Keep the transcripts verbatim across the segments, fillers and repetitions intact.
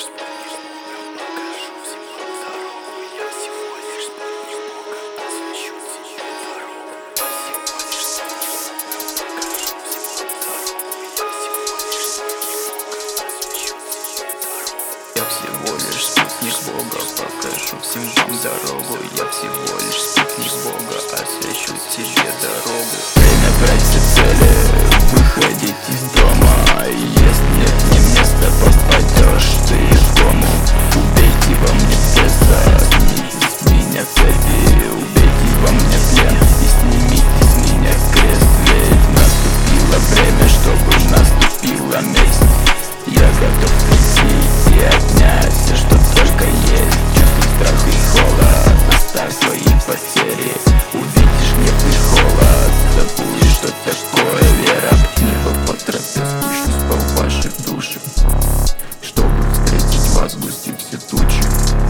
Я всего лишь спутник Бога, покажу всем вам дорогу. Я всего лишь спутник Бога, освещу тебе дорогу. Время брать все цели, выходить из дома. Если нет не места, попадешь ты в кому. Убейте во мне беса, снимите с меня цепи. Убейте во мне плен и снимите с меня крест. Ведь наступило время, чтобы наступила месть. Я готов прийти и отнять все, что только есть. Чувствуй страх и холод, оставь свои потери. Увидишь небо и холод, забудешь, что такое вера. Небо по тропе спущусь по вашей душе, чтобы встретить вас, густив все тучи.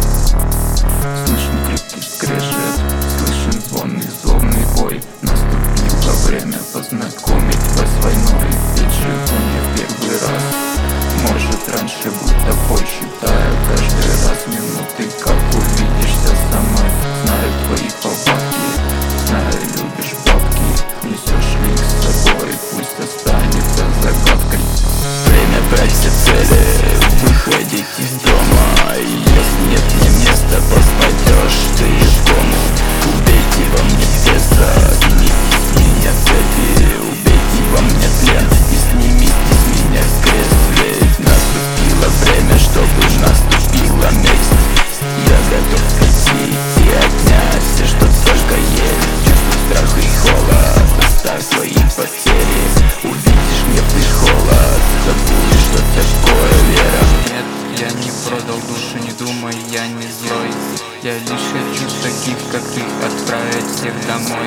Слышен крепкий скрежет, слышен звонный злобный бой. Наступило время познакомить вас с войной. Ведь живу не первый раз, может раньше был тобой. Считаю каждый раз минуты, как увидишься со мной. Знаю твои повадки, знаю, любишь бабки. Несешь ли их с собой, пусть останется загадкой. Время брать все цели, выходить из дома. Если нет мне места, попадешь ты в кому. Убейте во мне беса, снимите с меня цепи. Убейте во мне плен и снимите с меня крест. Ведь наступило время, чтобы наступила месть. Я готов прийти и отнять все, что только есть. Чувствуй страх и холод, оставь свои потери. Увидишь гнев и холод, забудешь, что такое вера. Нет, я не продал душу, не думай, я не злой. Я лишь хочу таких, как ты, отправить всех домой.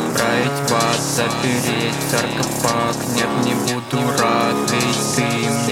Отправить в ад, запереть саркофаг. Нет, не буду рад, ведь ты мне